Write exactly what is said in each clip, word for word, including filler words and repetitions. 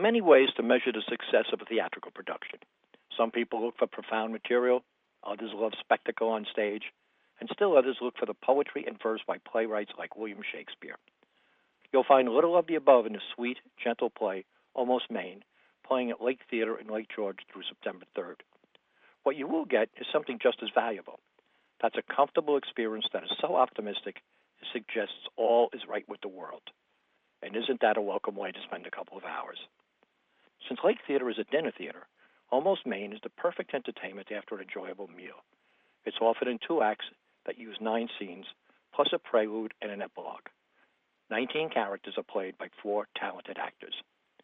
many ways to measure the success of a theatrical production. Some people look for profound material, others love spectacle on stage, and still others look for the poetry and verse by playwrights like William Shakespeare. You'll find little of the above in the sweet, gentle play, Almost Maine, playing at Lake Theater in Lake George through September third. What you will get is something just as valuable. That's a comfortable experience that is so optimistic it suggests all is right with the world. And isn't that a welcome way to spend a couple of hours? Since Lake Theater is a dinner theater, Almost Maine is the perfect entertainment after an enjoyable meal. It's offered in two acts that use nine scenes, plus a prelude and an epilogue. Nineteen characters are played by four talented actors.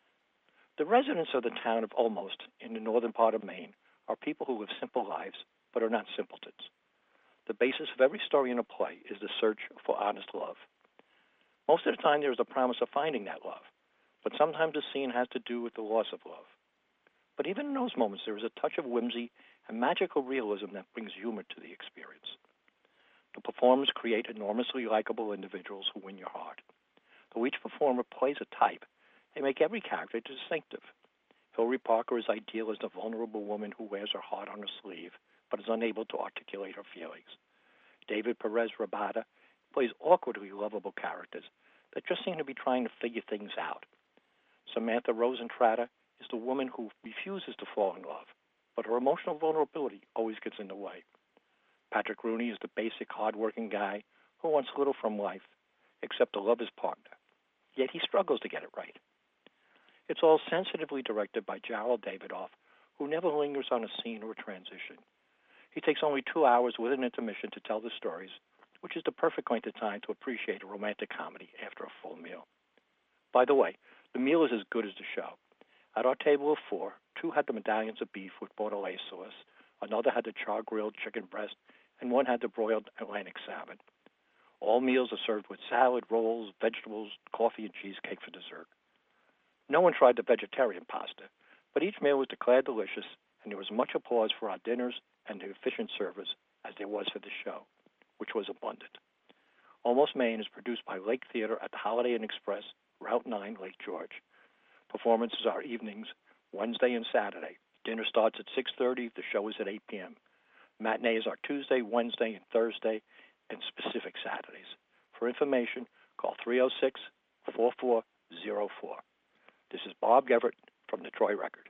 The residents of the town of Almost, in the northern part of Maine, are people who live simple lives, but are not simpletons. The basis of every story in a play is the search for honest love. Most of the time there is a promise of finding that love, but sometimes the scene has to do with the loss of love. But even in those moments, there is a touch of whimsy and magical realism that brings humor to the experience. The performers create enormously likable individuals who win your heart. Though each performer plays a type, they make every character distinctive. Hilary Parker is ideal as the vulnerable woman who wears her heart on her sleeve, but is unable to articulate her feelings. David Perez Rabada plays awkwardly lovable characters that just seem to be trying to figure things out. Samantha Rosentratter is the woman who refuses to fall in love, but her emotional vulnerability always gets in the way. Patrick Rooney is the basic, hard-working guy who wants little from life except to love his partner, yet he struggles to get it right. It's all sensitively directed by Gerald Davidoff, who never lingers on a scene or a transition. He takes only two hours with an intermission to tell the stories, which is the perfect length of time to appreciate a romantic comedy after a full meal. By the way, the meal is as good as the show. At our table of four, two had the medallions of beef with Bordelaise sauce, another had the char-grilled chicken breast, and one had the broiled Atlantic salmon. All meals are served with salad, rolls, vegetables, coffee, and cheesecake for dessert. No one tried the vegetarian pasta, but each meal was declared delicious, and there was much applause for our dinners and the efficient service as there was for the show, which was abundant. Almost Maine is produced by Lake Theater at the Holiday Inn Express, Route nine, Lake George. Performances are evenings, Wednesday and Saturday. Dinner starts at six thirty. The show is at eight p.m. Matinees are Tuesday, Wednesday, and Thursday, and specific Saturdays. For information, call three oh six, four four oh four. This is Bob Gevert from the Troy Record.